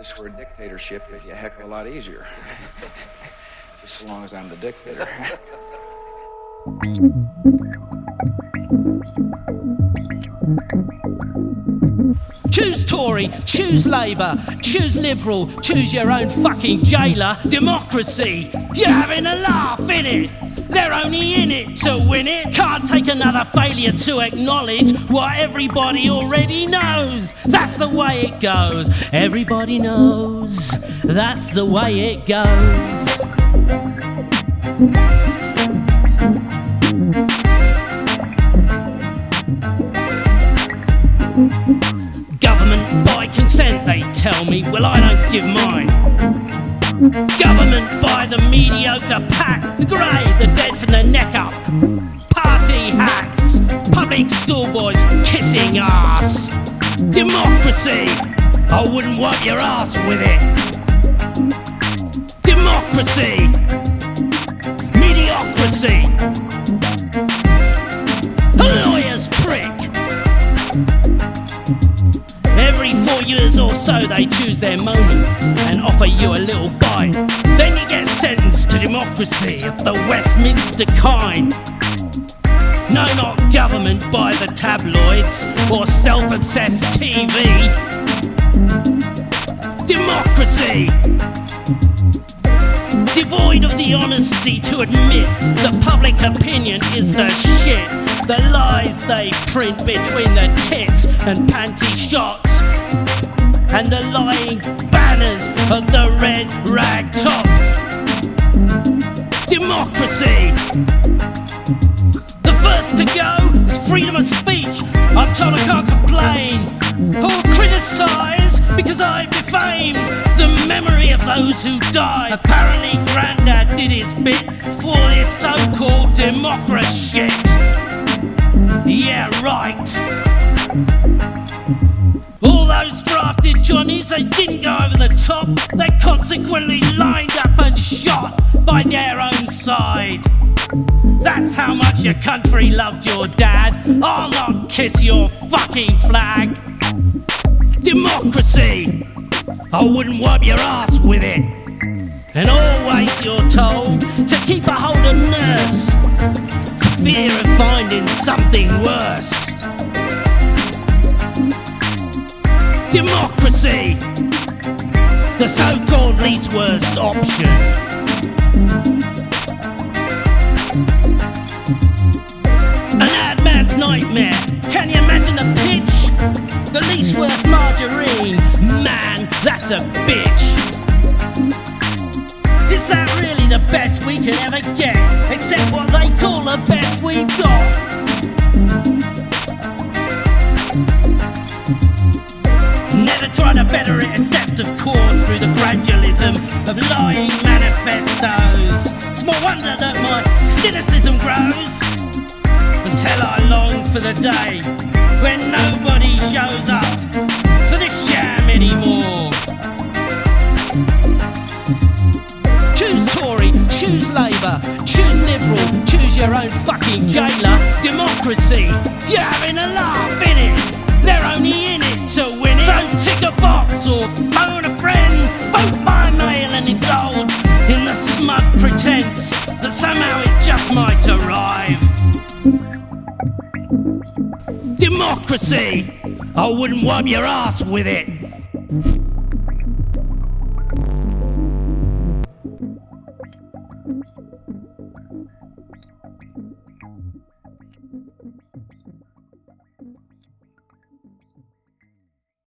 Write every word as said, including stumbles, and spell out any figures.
this were a dictatorship, it'd be a heck of a lot easier. Just as long as I'm the dictator. Choose Tory, choose Labour, choose Liberal, choose your own fucking jailer. Democracy, you're having a laugh, innit? They're only in it to win it. Can't take another failure to acknowledge what everybody already knows. That's the way it goes. Everybody knows. That's the way it goes. Government by consent, they tell me. Well, I don't give mine. Government by the mediocre pack, the grey, the dead from the neck up. Party hacks, public schoolboys kissing ass. Democracy, I wouldn't wipe your ass with it. Democracy, mediocrity, a lawyer's trick. Every four years or so they choose their moment and offer you a little bite. Then you get sentenced to democracy of the Westminster kind. No, not government by the tabloids or self-obsessed T V. Democracy, devoid of the honesty to admit that public opinion is the shit. The lies they print between the tits and panty shots, and the lying banners of the red rag tops. Democracy, the first to go is freedom of speech. I'm told I can't complain or criticise because I've defamed the memory of those who died. Apparently Grandad did his bit for this so-called democracy shit. Yeah, right. All those drafted Johnnies, they didn't go over the top. They consequently lined up and shot by their own side. That's how much your country loved your dad. I'll not kiss your fucking flag. Democracy, I wouldn't wipe your ass with it. And always you're told to keep a hold of nurse, for fear of finding something worse. Democracy, the so-called least worst option. An ad man's nightmare. Can you imagine the pitch? The least worst margarine. Man, that's a bitch. Is that really the best we can ever get? Except what they call the best we've got. Never try to better it except of course through the gradualism of lying manifestos. It's more wonder that my cynicism grows until I long for the day when nobody shows up for this sham anymore. Choose Tory, choose Labour, choose Liberal, choose your own fucking jailer. Democracy, you're having a laugh, innit? They're only in it to win it. So tick a box or phone a friend. Vote by mail and in gold in the smug pretense that somehow it just might arrive. Democracy, I wouldn't wipe your ass with it.